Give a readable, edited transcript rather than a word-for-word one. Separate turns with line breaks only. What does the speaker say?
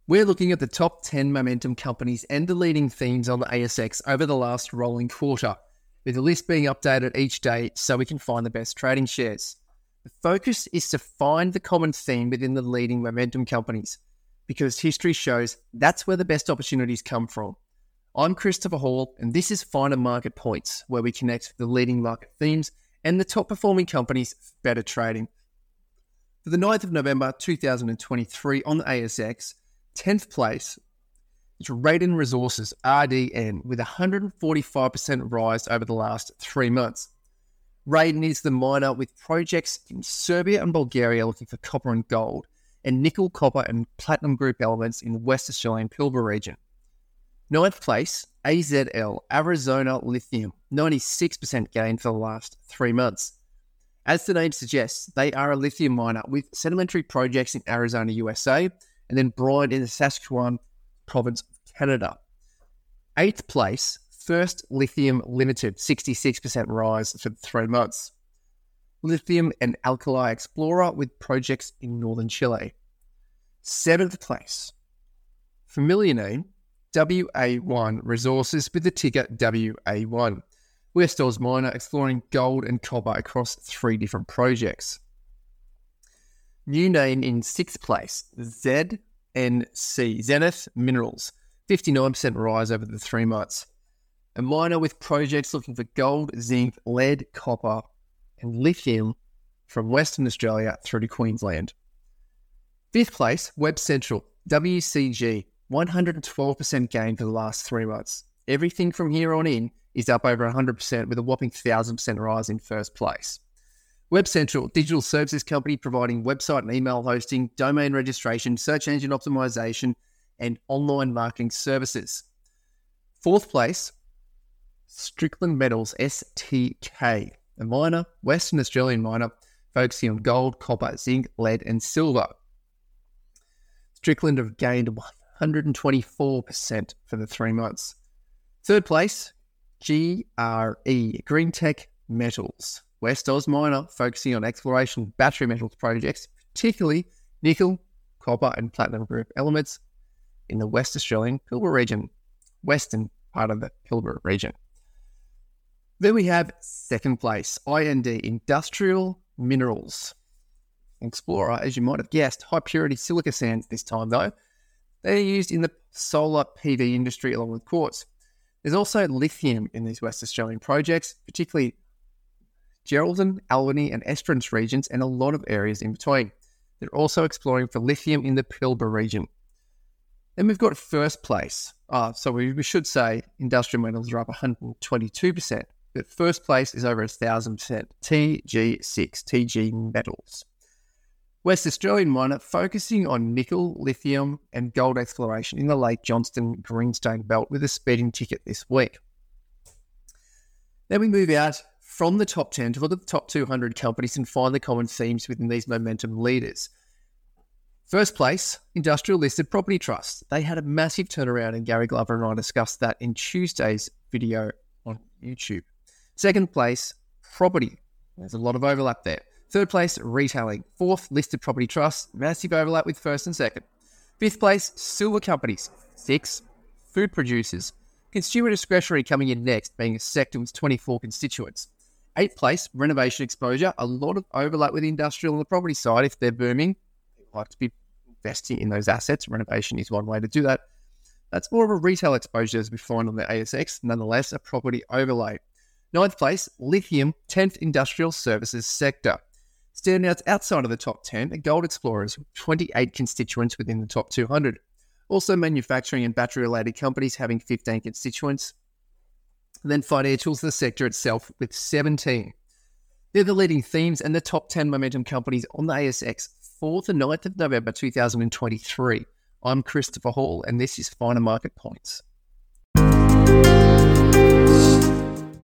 We're looking at the top 10 momentum companies and the leading themes on the ASX over the last rolling quarter, with the list being updated each day so we can find the best trading shares. The focus is to find the common theme within the leading momentum companies, because history shows that's where the best opportunities come from. I'm Christopher Hall, and this is Find a Market Points, where we connect the leading market themes and the top performing companies for better trading. For the 9th of November 2023 on the ASX, 10th place is Raiden Resources, RDN, with a 145% rise over the last 3 months. Raiden is the miner with projects in Serbia and Bulgaria looking for copper and gold, and nickel, copper and platinum group elements in the West Australian Pilbara region. 9th place, AZL, Arizona Lithium, 96% gain for the last 3 months. As the name suggests, they are a lithium miner with sedimentary projects in Arizona, USA, and then brine in the Saskatchewan province of Canada. 8th place, First Lithium Limited, 66% rise for 3 months. Lithium and Alkali Explorer with projects in northern Chile. 7th place, familiar name, WA1 Resources with the ticker WA1. West Oz miner exploring gold and copper across 3 different projects. New name in 6th place, ZNC, Zenith Minerals, 59% rise over the 3 months. A miner with projects looking for gold, zinc, lead, copper, and lithium from Western Australia through to Queensland. 5th place, Web Central, WCG, 112% gain for the last 3 months. Everything from here on in is up over 100% with a whopping 1,000% rise in first place. Web Central, digital services company providing website and email hosting, domain registration, search engine optimization, and online marketing services. 4th place, Strickland Metals, STK, a miner, Western Australian miner, focusing on gold, copper, zinc, lead, and silver. Strickland have gained 124% for the 3 months. 3rd place, GRE, Green Tech Metals, West Oz miner, focusing on exploration of battery metals projects, particularly nickel, copper, and platinum group elements in the West Australian Pilbara region, western part of the Pilbara region. Then we have 2nd place, IND, Industrial Minerals. Explorer, as you might have guessed, high purity silica sands this time though. They're used in the solar PV industry along with quartz. There's also lithium in these West Australian projects, particularly Geraldton, Albany and Esperance regions, and a lot of areas in between. They're also exploring for lithium in the Pilbara region. Then we've got 1st place. So we should say industrial metals are up 122%, but 1st place is over 1,000%. TG6, TG Metals. West Australian miner focusing on nickel, lithium and gold exploration in the Lake Johnston Greenstone Belt with a speeding ticket this week. Then we move out from the top 10 to look at the top 200 companies and find the common themes within these momentum leaders. 1st place, Industrial Listed Property Trust. They had a massive turnaround and Gary Glover and I discussed that in Tuesday's video on YouTube. 2nd place, Property. There's a lot of overlap there. 3rd place, Retailing. 4th, Listed Property Trust. Massive overlap with 1st and 2nd. 5th place, Silver Companies. 6th, Food Producers. Consumer Discretionary coming in next, being a sector with 24 constituents. 8th place, Renovation Exposure. A lot of overlap with the industrial and the property side. If they're booming, people like to be investing in those assets. Renovation is one way to do that. That's more of a retail exposure as we find on the ASX. Nonetheless, a property overlay. 9th place, Lithium, 10th Industrial Services sector. Standouts outside of the top 10 are Gold Explorers, with 28 constituents within the top 200. Also manufacturing and battery-related companies having 15 constituents. And then financials, the sector itself, with 17. They're the leading themes and the top 10 momentum companies on the ASX for the 9th of November 2023. I'm Christopher Hall, and this is Find a Market Points.